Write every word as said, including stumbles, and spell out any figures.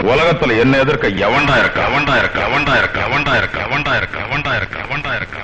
உலகத்துல என்ன எதிர்க்க எவன்டா இருக்க அவன்டா இருக்க அவன்டா இருக்க அவன்டா இருக்க அவன்டா இருக்க அவன்டா இருக்க அவன்டா இருக்க